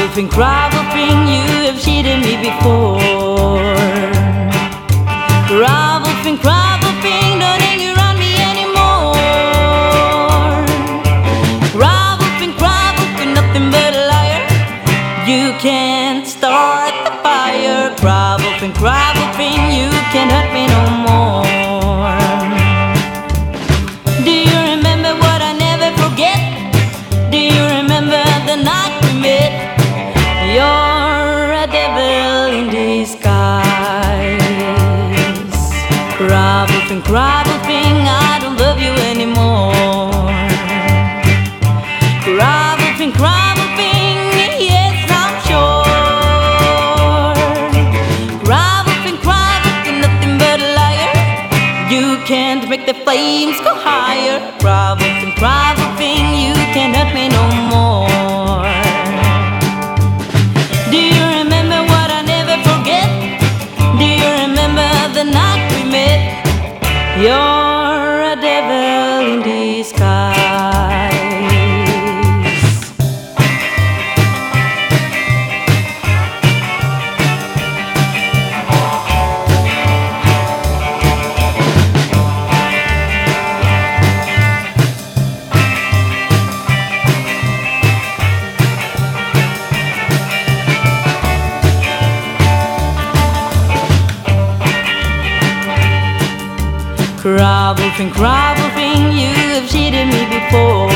Gravelfing, you have cheated me before. Gravelfing, don't hang around me anymore. Gravelfing, nothing but a liar. You can't start the fire. Gravelfing, you can't hurt me no more. Do you remember what I never forget? Do you remember the night we met? You're a devil in disguise. Gravelfing, I don't love you anymore. Gravelfing, yes, I'm sure. Gravelfing, nothing but a liar. You can't make the flames go higher. Gravelfing, you can't hurt me no more. Do you remember what I never forget? Do you remember the night we met? You're a devil in disguise. Gravelfing, you have cheated me before.